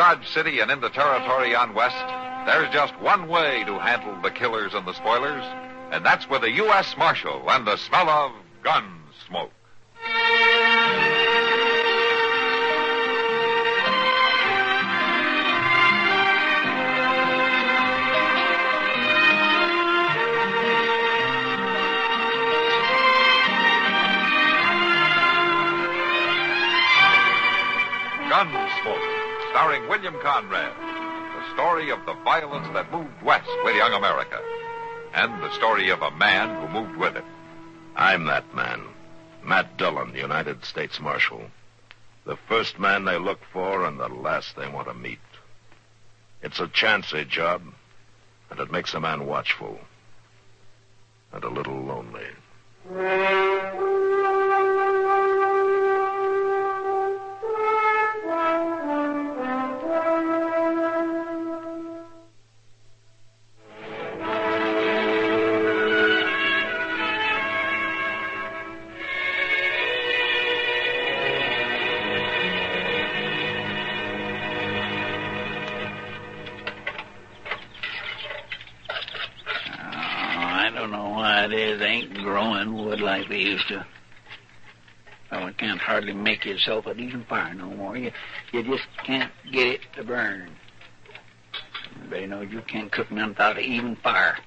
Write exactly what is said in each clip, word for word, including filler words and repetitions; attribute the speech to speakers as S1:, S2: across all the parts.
S1: Dodge City and into territory on west, there's just one way to handle the killers and the spoilers, and that's with a U S Marshal and the smell of gun smoke. Gunsmoke, starring William Conrad. The story of the violence that moved west with young America. And the story of a man who moved with it.
S2: I'm that man. Matt Dillon, United States Marshal. The first man they look for and the last they want to meet. It's a chancy job, and it makes a man watchful. And a little lonely.
S3: Like they used to. Oh, it can't hardly make yourself a decent fire no more. You, you just can't get it to burn. Everybody knows you can't cook none without an even fire.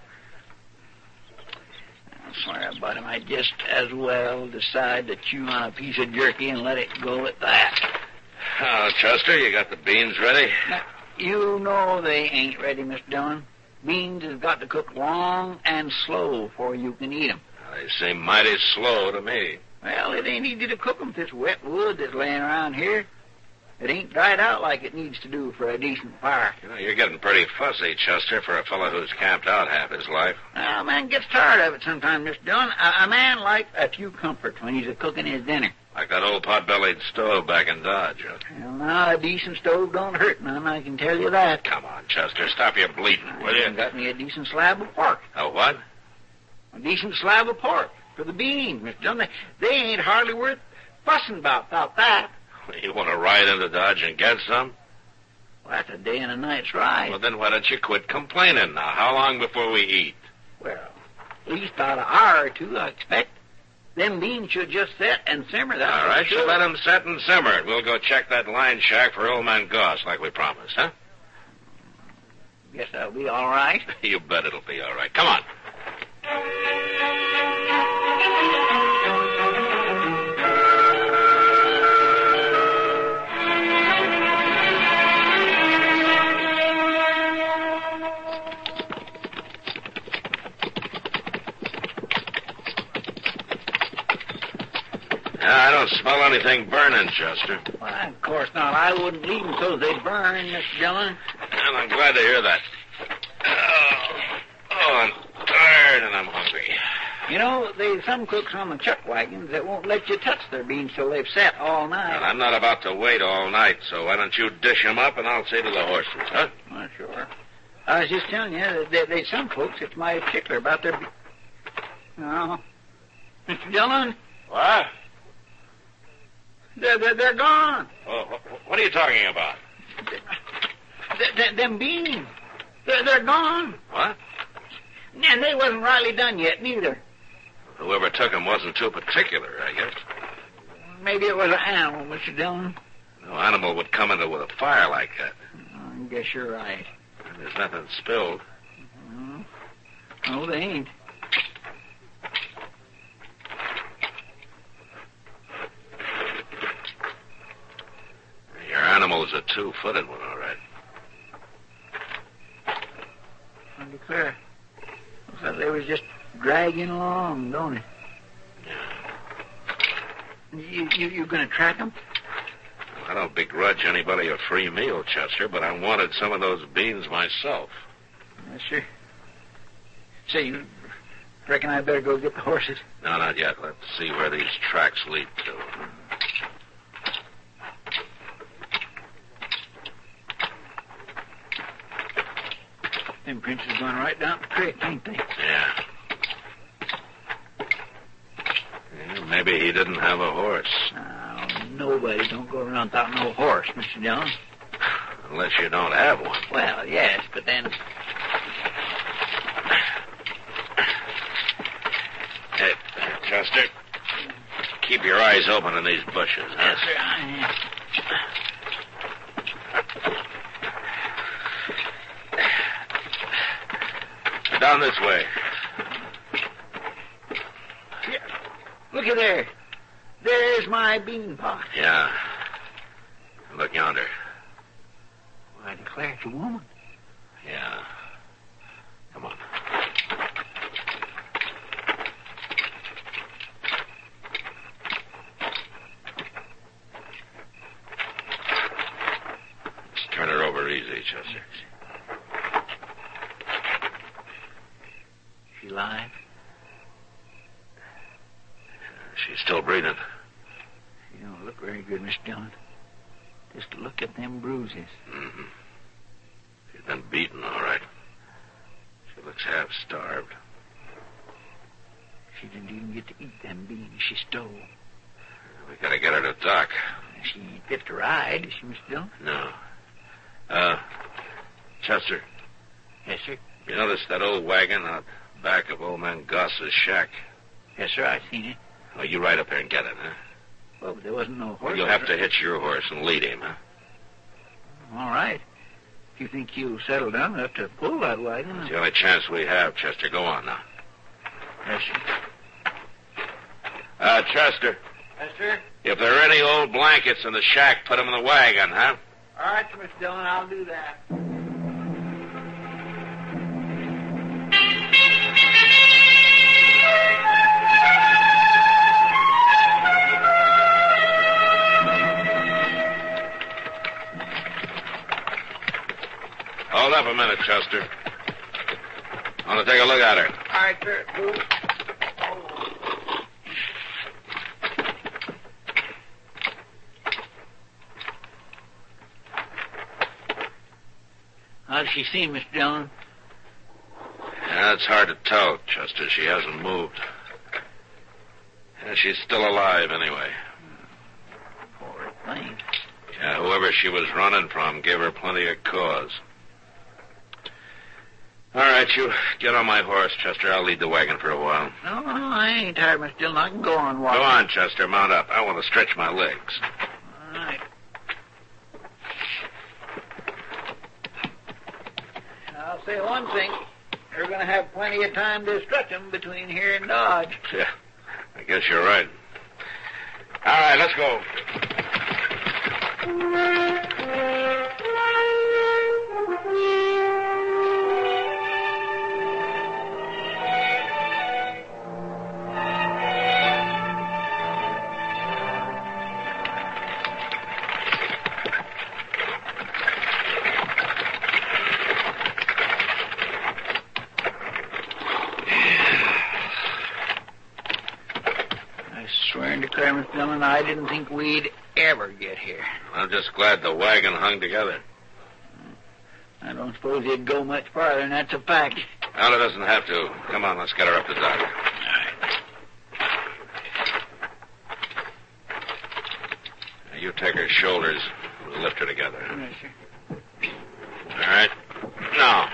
S3: I'm sorry about it. I just as well decide to chew on a piece of jerky and let it go at that.
S2: Oh, Chester, you got the beans ready?
S3: Now, you know they ain't ready, Mister Dillon. Beans has got to cook long and slow before you can eat 'em.
S2: They seem mighty slow to me.
S3: Well, it ain't easy to cook 'em. This wet wood that's laying around here, it ain't dried out like it needs to do for a decent fire.
S2: You know, you're getting pretty fussy, Chester, for a fellow who's camped out half his life.
S3: Well, a man gets tired of it sometimes, Mister Dillon. A, a man likes a few comforts when he's a cooking his dinner.
S2: Like that old pot-bellied stove back in Dodge. Huh?
S3: Well, now, a decent stove don't hurt none, I can tell you that.
S2: Come on, Chester, stop your bleating, will you?
S3: Got me a decent slab of pork.
S2: A what?
S3: A decent slab of pork for the beans, Mister Dillon. They, they ain't hardly worth fussing about without that.
S2: You want to ride into Dodge and get some?
S3: Well, that's a day and a night's ride.
S2: Well, then why don't you quit complaining now? How long before we eat?
S3: Well, at least about an hour or two, I expect. Them beans should just set and simmer. That's
S2: all right, so let them set and simmer. We'll go check that line shack for Old Man Goss like we promised, huh?
S3: Guess that'll be all right.
S2: You bet it'll be all right. Come on. I don't smell anything burning, Chester.
S3: Well, of course not. I wouldn't leave them so they'd burn, Mister Dillon.
S2: And I'm glad to hear that. Oh, oh, I'm tired and I'm hungry.
S3: You know, there's some cooks on the chuck wagons that won't let you touch their beans till they've set all night.
S2: And I'm not about to wait all night, so why don't you dish them up and I'll say to the horses, huh?
S3: Well, sure. I was just telling you that there, there's some folks that's mighty particular about their... Be- no. Mister Dillon?
S2: What?
S3: They're, they're, they're gone.
S2: Oh, what are you talking about?
S3: Th- th- them beans. They're, they're gone.
S2: What?
S3: And they wasn't rightly done yet, neither.
S2: Whoever took them wasn't too particular, I guess.
S3: Maybe it was an animal, Mister Dillon.
S2: No animal would come into with a fire like that.
S3: I guess you're right.
S2: There's nothing spilled.
S3: Mm-hmm. No, they ain't.
S2: Your animal's a two-footed one, all right.
S3: I declare. Looks like they was just dragging along, don't it?
S2: Yeah.
S3: You, you, you gonna track them?
S2: I don't begrudge anybody a free meal, Chester, but I wanted some of those beans myself.
S3: Yes, sir. Say, you reckon I better go get the horses?
S2: No, not yet. Let's see where these tracks lead to.
S3: Them prints is going right down the creek, ain't they?
S2: Yeah. yeah. Maybe he didn't have a horse.
S3: Oh, nobody don't go around without no horse, Mister Dillon.
S2: Unless you don't have one.
S3: Well, yes, but then...
S2: Hey, Chester, keep your eyes open in these bushes, huh?
S3: Yes, sir. I...
S2: Down this way.
S3: Here. Look at there. There's my bean pot.
S2: Yeah. Look yonder.
S3: Well, I declare it's a woman.
S2: Yeah. Come on. Let's turn her over easy, Chester.
S3: She alive?
S2: She's still breathing.
S3: She don't look very good, Miss Dillon. Just look at them bruises.
S2: Mm-hmm. She's been beaten, all right. She looks half starved.
S3: She didn't even get to eat them beans she stole.
S2: We gotta get her to dock.
S3: She ain't fit to ride, is she, Miss Dillon?
S2: No. Uh, Chester.
S3: Yes, sir.
S2: You notice that old wagon out back of old man Goss's shack?
S3: Yes, sir, I seen it.
S2: Well, you ride up there and get it, huh?
S3: Well, but there wasn't no horse.
S2: Well, you'll have to hitch your horse and lead him, huh?
S3: All right. If you think you'll settle down enough to pull that wagon...
S2: It's the only chance we have, Chester. Go on now.
S3: Yes, sir.
S2: Uh, Chester.
S3: Yes, sir.
S2: If there are any old blankets in the shack, put them in the wagon, huh?
S3: All right, Miss Dillon, I'll do that.
S2: Hold up a minute, Chester. I want to take a look at her.
S3: All right, sir. Move. How does she seem, Miss Dillon?
S2: Yeah, it's hard to tell, Chester. She hasn't moved. Yeah, she's still alive, anyway.
S3: Poor thing.
S2: Yeah, whoever she was running from gave her plenty of cause. All right, you get on my horse, Chester. I'll lead the wagon for a while.
S3: No, no, I ain't tired, Miss Dillon. I can go on walking.
S2: Go on, Chester. Mount up. I want to stretch my legs.
S3: All right. I'll say one thing. You're going to have plenty of time to stretch them between here and Dodge.
S2: Yeah, I guess you're right. All right, let's go.
S3: Miss Dillon, I didn't think we'd ever get here.
S2: I'm just glad the wagon hung together.
S3: I don't suppose it'd go much farther, and that's a fact.
S2: Well, it doesn't have to. Come on, let's get her up the dock.
S3: All right.
S2: Now, you take her shoulders. We'll lift her together.
S3: Yes, sir.
S2: All right. Now.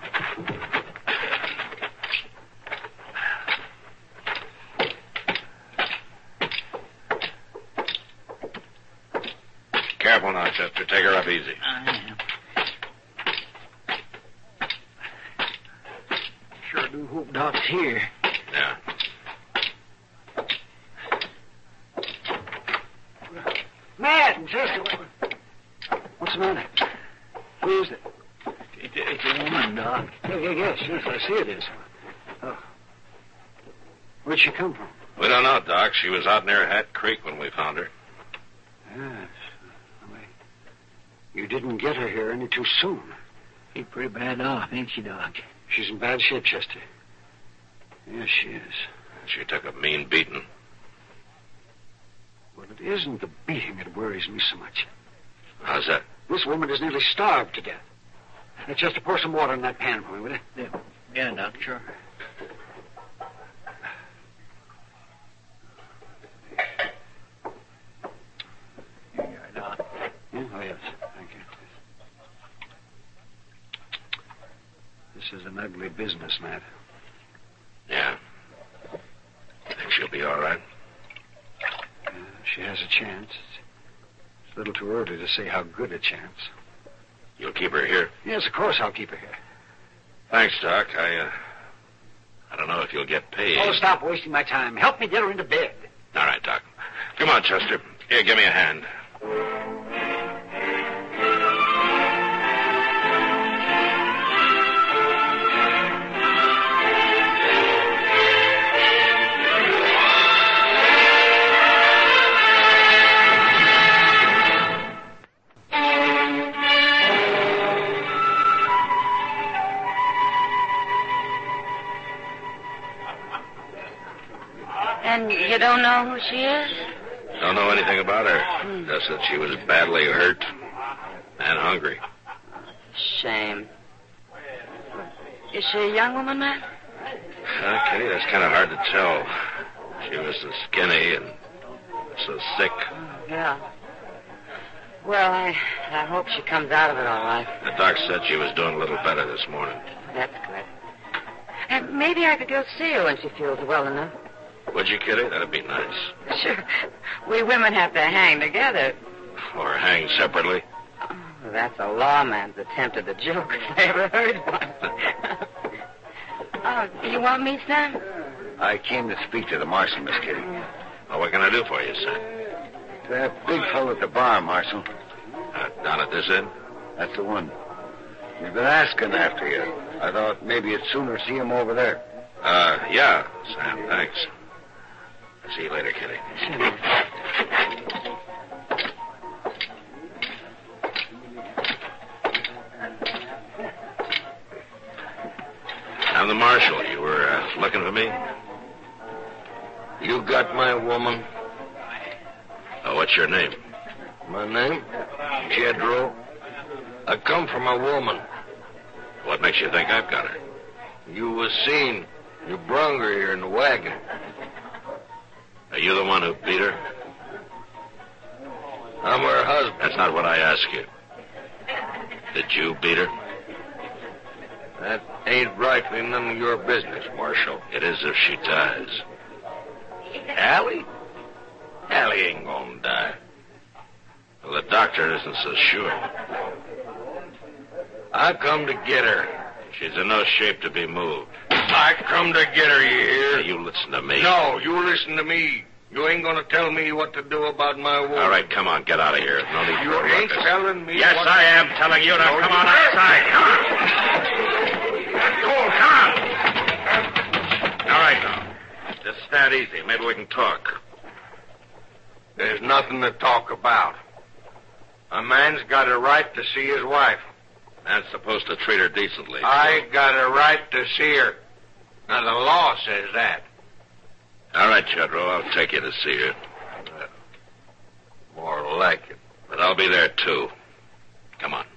S2: Careful now, Chester. Take her up easy.
S3: I am. Sure do hope Doc's here.
S2: Yeah.
S4: Matt and Chester, what's the matter? Who is it?
S3: It's a, it's a woman, Doc.
S4: Yeah, yeah, yes, yes, I see it is. Oh. Where'd she come from?
S2: We don't know, Doc. She was out near Hat Creek when we found her.
S4: Yes. Well, you didn't get her here any too soon.
S3: She's pretty bad off, ain't she, Doc?
S4: She's in bad shape, Chester. Yes, she is.
S2: She took a mean beating.
S4: Well, it isn't the beating that worries me so much.
S2: How's that?
S4: This woman is nearly starved to death. Now, Chester, pour some water in that pan for me, will you?
S3: Yeah, yeah Doc, sure. Here you are, Doc.
S4: Yeah? Oh, yes. Thank you. an ugly business, Matt.
S2: Yeah. Think she'll be all right?
S4: Uh, she has a chance. It's a little too early to say how good a chance.
S2: You'll keep her here?
S4: Yes, of course I'll keep her here.
S2: Thanks, Doc. I, uh, I don't know if you'll get paid.
S4: Oh, stop wasting my time. Help me get her into bed.
S2: All right, Doc. Come on, Chester. Here, give me a hand.
S5: And you don't know who she is?
S2: Don't know anything about her. Hmm. Just that she was badly hurt and hungry.
S5: Shame. Is she a young woman, Matt?
S2: Uh, Kitty, that's kind of hard to tell. She was so skinny and so sick.
S5: Yeah. Well, I I hope she comes out of it all right.
S2: The doc said she was doing a little better this morning.
S5: That's good. And maybe I could go see her when she feels well enough.
S2: Would you, Kitty? That'd be nice.
S5: Sure. We women have to hang together.
S2: Or hang separately.
S5: Oh, that's a lawman's attempt at a joke, if I ever heard one. Oh, do you want me, Sam?
S6: I came to speak to the marshal, Miss Kitty.
S2: Well, what can I do for you, Sam?
S6: That big fellow at the bar, Marshal.
S2: Uh, down at this inn?
S6: That's the one. He's been asking after you. I thought maybe you'd sooner see him over there.
S2: Uh, yeah, Sam, thanks. See you later, Kitty. I'm the marshal. You were uh, looking for me?
S6: You got my woman?
S2: Oh, what's your name?
S6: My name? Jedro. I come from a woman.
S2: What makes you think I've got her?
S6: You was seen. You brung her here in the wagon.
S2: Are you the one who beat her?
S6: I'm her husband.
S2: That's not what I asked you. Did you beat her?
S6: That ain't rightly none of your business, Marshal.
S2: It is if she dies.
S6: Allie? Allie ain't gonna die.
S2: Well, the doctor isn't so sure.
S6: I come to get her.
S2: She's in no shape to be moved.
S6: I come to get her, you hear?
S2: Now, you listen to me.
S6: No, you listen to me. You ain't gonna tell me what to do about my woman.
S2: All right, come on, get out of here. No need
S6: You
S2: for a
S6: ain't
S2: ruckus.
S6: telling me
S2: Yes,
S6: what...
S2: I am telling you. Now,
S6: No,
S2: come
S6: you
S2: on
S6: ain't.
S2: outside. Come on. Go, come on. All right, now. Just stand easy. Maybe we can talk.
S6: There's nothing to talk about. A man's got a right to see his wife.
S2: Man's supposed to treat her decently.
S6: I got a right to see her. Now, the law says that.
S2: All right, Jedro, I'll take you to see her.
S6: Uh, more like it.
S2: But I'll be there, too. Come on.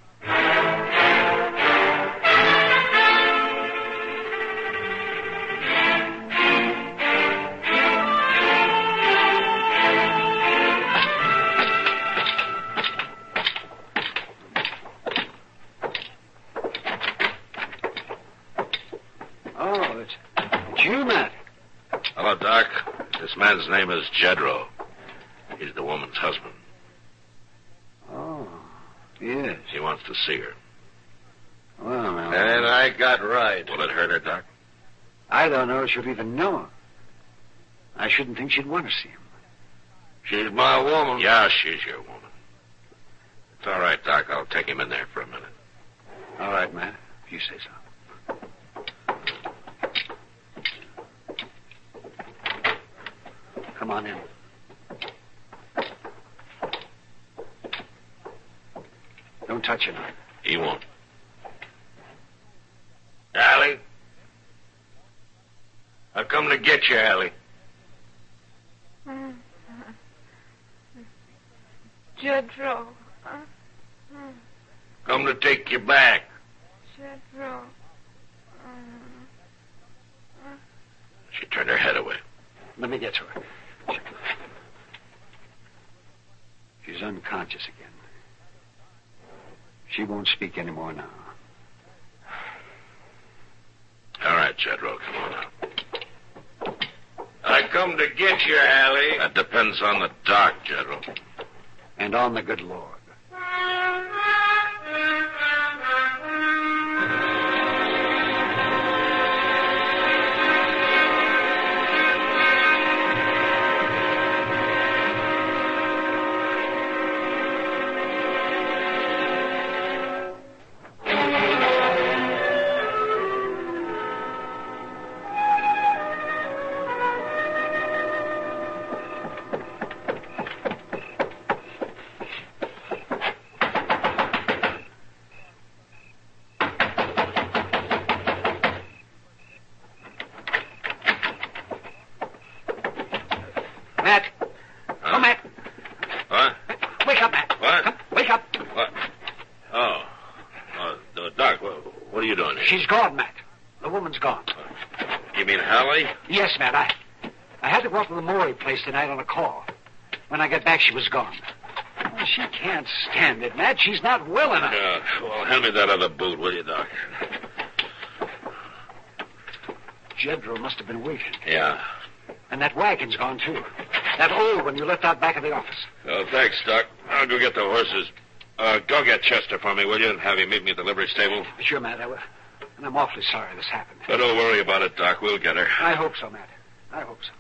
S4: Oh, it's, it's you, Matt.
S2: Hello, Doc. This man's name is Jedro. He's the woman's husband.
S4: Oh, yes.
S2: He wants to see her.
S4: Well, now,
S6: And I got right.
S2: Will it hurt her, Doc?
S4: I don't know if she'll even know him. I shouldn't think she'd want to see him.
S6: She's my woman.
S2: Yeah, she's your woman. It's all right, Doc. I'll take him in there for a minute.
S4: All right, Matt, if you say so. Come on in. Don't touch it.
S2: He won't.
S6: Allie? I come to get you, Allie.
S7: Jedro.
S6: Come to take you back.
S7: Jedro.
S2: She turned her head away.
S4: Let me get to her. She's unconscious again. She won't speak anymore now.
S2: right, Jedro. Come on out.
S6: I come to get you, Allie.
S2: That depends on the doc, Jedro.
S4: And on the good Lord. Matt.
S2: Huh?
S4: Oh, Matt.
S2: What?
S4: Wake up, Matt.
S2: What?
S4: Come, wake up.
S2: What? Oh. Oh, the doc, what, what are you doing here?
S4: She's gone, Matt. The woman's gone.
S2: You mean Hallie?
S4: Yes, Matt. I I had to go up to the Morey place tonight on a call. When I got back, she was gone. Oh, she can't stand it, Matt. She's not well enough.
S2: Yeah. Well, hand me that other boot, will you, Doc?
S4: Jedro must have been waiting.
S2: Yeah.
S4: And that wagon's gone, too. That old one you left out back of the office.
S2: Oh, thanks, Doc. I'll go get the horses. Uh, go get Chester for me, will you? And have him meet me at the livery stable.
S4: Sure, Matt. I will. And I'm awfully sorry this happened.
S2: But don't worry about it, Doc. We'll get her.
S4: I hope so, Matt. I hope so.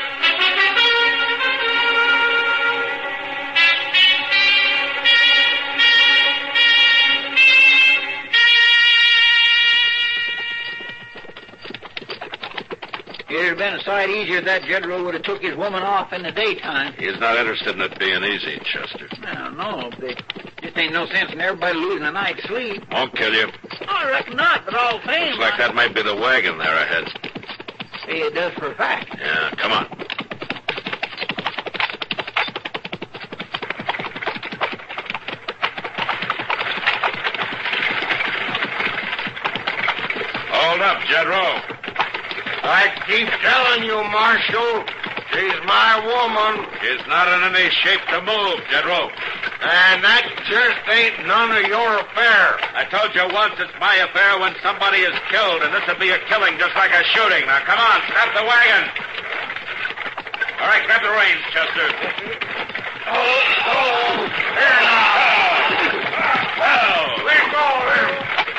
S3: It'd have been a sight easier if that Jedro would have took his woman off in the daytime.
S2: He's not interested in it being easy, Chester.
S3: I don't know, but there just ain't no sense in everybody losing a night's sleep.
S2: Won't kill you.
S3: Oh, I reckon not, but all the same.
S2: Looks like that might be the wagon there ahead.
S3: Hey, it does for a fact.
S2: Yeah, come on. Hold up, Jedro.
S6: I keep telling you, Marshal, she's my woman.
S2: She's not in any shape to move, Jedro.
S6: And that just ain't none of your affair.
S2: I told you once it's my affair when somebody is killed, and this would be a killing just like a shooting. Now, come on, stop the wagon. All right, grab the reins, Chester.
S6: Oh, oh, here now.
S2: Oh.
S6: Let go of him.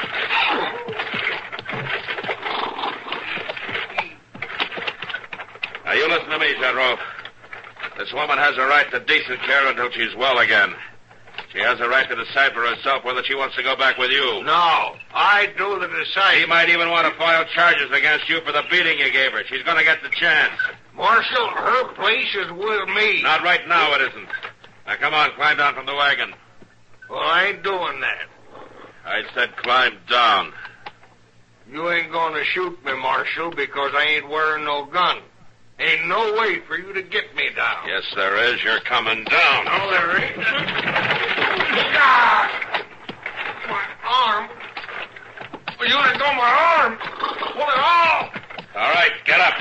S2: Now, you listen to me, Jedro. This woman has a right to decent care until she's well again. She has a right to decide for herself whether she wants to go back with you.
S6: No, I do the
S2: She
S6: deciding.
S2: might even want to file charges against you for the beating you gave her. She's going to get the chance.
S6: Marshal, her place is with me.
S2: Not right now, it isn't. Now, come on, climb down from the wagon.
S6: Well, I ain't doing that.
S2: I said climb down.
S6: You ain't gonna shoot me, Marshal, because I ain't wearing no gun. Ain't no way for you to get me down.
S2: Yes, there is. You're coming down.
S6: No, there ain't. Ah! My arm. Well, you let go of my arm. Pull it off.
S2: All right, get up.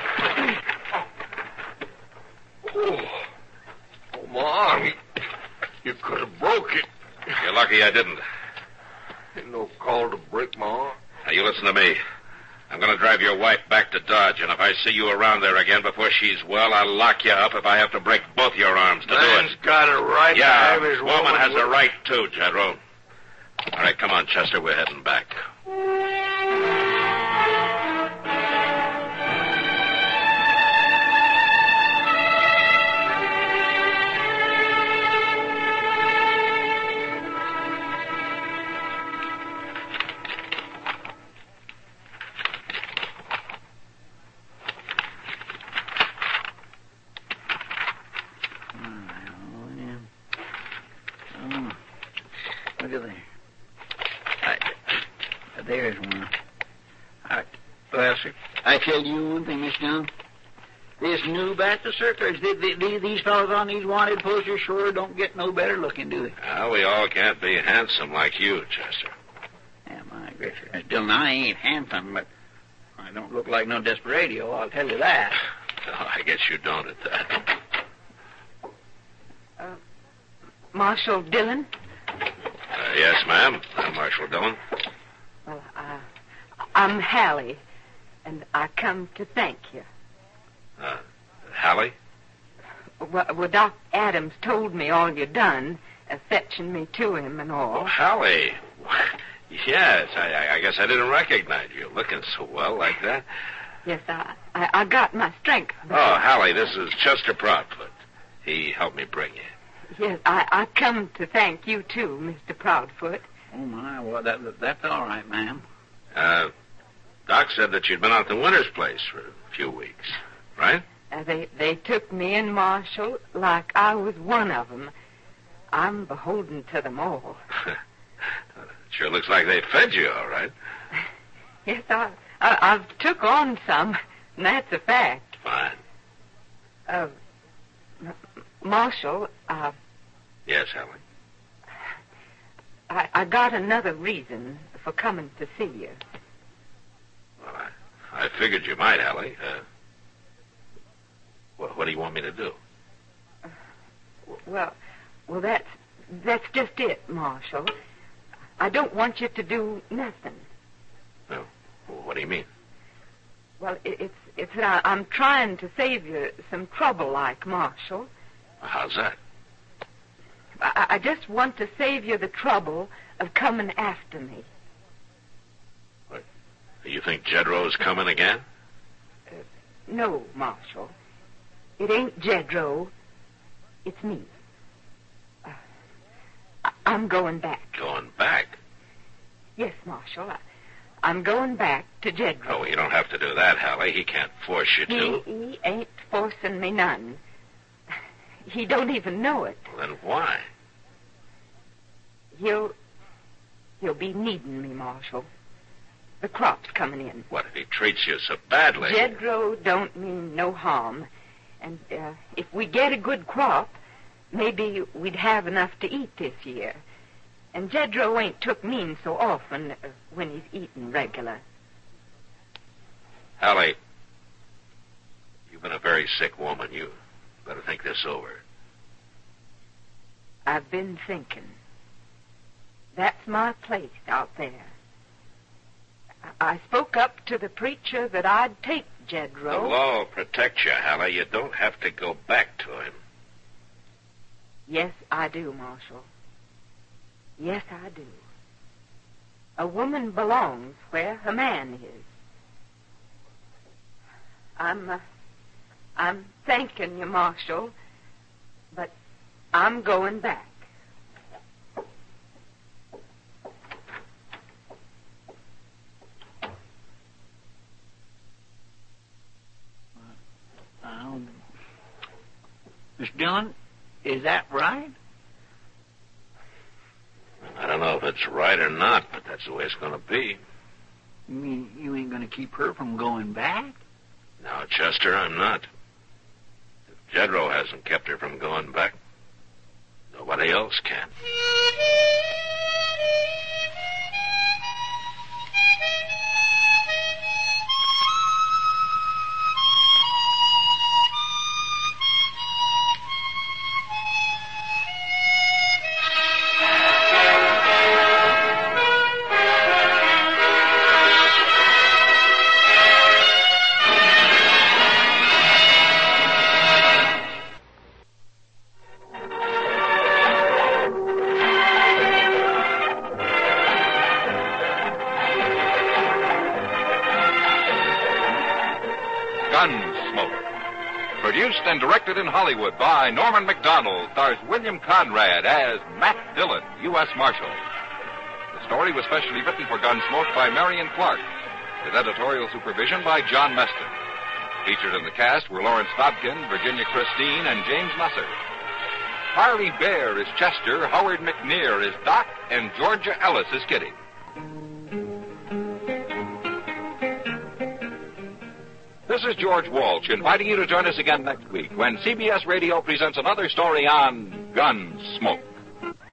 S6: Oh, oh my arm. You, you could have broke it.
S2: You're lucky I didn't.
S6: Ain't no call to break my arm.
S2: Now, you listen to me. I'm going to drive your wife back to Dodge, and if I see you around there again before she's well, I'll lock you up if I have to break both your arms to
S6: Man's
S2: do it.
S6: got a right
S2: Yeah,
S6: to have his
S2: woman
S6: woman
S2: has
S6: with-
S2: a right too, Jedro. All right, come on, Chester. We're heading back.
S3: Look at there. I, there's one. I, well, sir, I tell you one thing, Miss Young. This new Baptist circus, the, the, the, these fellows on these wanted posters sure don't get no better looking, do they?
S2: Well, we all can't be handsome like you, Chester.
S3: Yeah, my gracious. Still, now, I ain't handsome, but I don't look like no desperado, I'll tell you that.
S2: Oh, I guess you don't at that.
S7: Uh, Marshal Dillon?
S2: Uh, yes, ma'am. I'm Marshal Dillon.
S7: Well, uh, I'm Hallie. and I come to thank you.
S2: Uh, Hallie?
S7: Well, well, Doc Adams told me all you done, uh, fetching me to him and all.
S2: Oh, Hallie. Yes, I, I guess I didn't recognize you, looking so well like that.
S7: Yes, I, I, I got my strength back.
S2: Oh, Hallie, this is Chester Proudfoot. He helped me bring you.
S7: Yes, I, I come to thank you, too, Mister Proudfoot.
S3: Oh, my. Well, that, that's all right, ma'am.
S2: Uh, Doc said that you'd been out to Winter's place for a few weeks, right?
S7: Uh, they, they took me in, Marshal, like I was one of them. I'm beholden to them all.
S2: Sure looks like they fed you, all right.
S7: Yes, I, I, I've took on some, and that's a fact.
S2: Fine.
S7: Uh, M- Marshal, uh...
S2: Yes, Hallie?
S7: I, I got another reason for coming to see you.
S2: Well, I, I figured you might, Hallie. Uh, what, what do you want me to do?
S7: Uh, well, well, that's, that's just it, Marshal. I don't want you to do nothing.
S2: No. Well, what do you mean?
S7: Well, it, it's it's that I, I'm trying to save you some trouble, like, Marshal.
S2: How's that?
S7: I, I just want to save you the trouble of coming after me.
S2: What? You think Jedro's coming again?
S7: Uh, no, Marshal. It ain't Jedro. It's me. Uh, I, I'm going back.
S2: Going back?
S7: Yes, Marshal. I, I'm going back to Jedro.
S2: Oh, you don't have to do that, Hallie. He can't force you to.
S7: He, he ain't forcing me none. He don't even know it.
S2: Well, then why?
S7: He'll... He'll be needing me, Marshal. The crop's coming in.
S2: What if he treats you so badly?
S7: Jedro don't mean no harm. And uh, if we get a good crop, maybe we'd have enough to eat this year. And Jedro ain't took mean so often uh, when he's eating regular.
S2: Hallie, you've been a very sick woman. You better think this over.
S7: I've been thinking. That's my place out there. I, I spoke up to the preacher that I'd take Jedro.
S2: The law will protect you, Hallie. You don't have to go back to him.
S7: Yes, I do, Marshal. Yes, I do. A woman belongs where a man is. I'm, uh, I'm thanking you, Marshal, but I'm going back.
S3: Um, Miss Dillon, is that right?
S2: I don't know if it's right or not, but that's the way it's going to be.
S3: You mean you ain't going to keep her from going back?
S2: No, Chester, I'm not. If Jedro hasn't kept her from going back, nobody else can.
S1: Gunsmoke. Produced and directed in Hollywood by Norman Macdonald, stars William Conrad as Matt Dillon, U S Marshal. The story was specially written for Gunsmoke by Marion Clark, with editorial supervision by John Meston. Featured in the cast were Lawrence Dobkin, Virginia Christine, and James Nusser. Harley Bear is Chester, Howard McNear is Doc, and Georgia Ellis is Kitty. This is George Walsh inviting you to join us again next week when C B S Radio presents another story on Gunsmoke.